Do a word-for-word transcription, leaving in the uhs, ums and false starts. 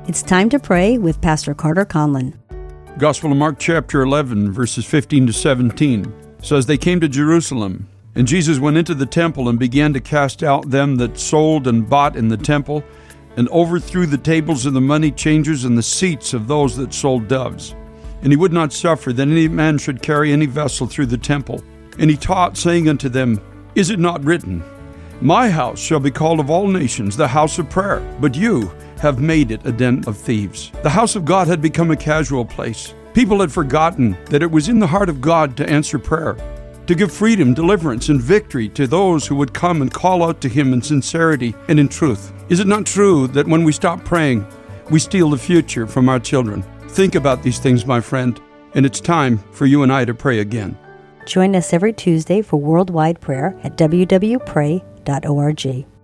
It's time to pray with Pastor Carter Conlon. Gospel of Mark chapter eleven, verses fifteen to seventeen says, They came to Jerusalem, and Jesus went into the temple and began to cast out them that sold and bought in the temple, and overthrew the tables of the money changers and the seats of those that sold doves. And he would not suffer that any man should carry any vessel through the temple. And he taught, saying unto them, Is it not written, My house shall be called of all nations the house of prayer, but you have made it a den of thieves. The house of God had become a casual place. People had forgotten that it was in the heart of God to answer prayer, to give freedom, deliverance, and victory to those who would come and call out to Him in sincerity and in truth. Is it not true that when we stop praying, we steal the future from our children? Think about these things, my friend, and it's time for you and I to pray again. Join us every Tuesday for worldwide prayer at w w w dot pray dot org.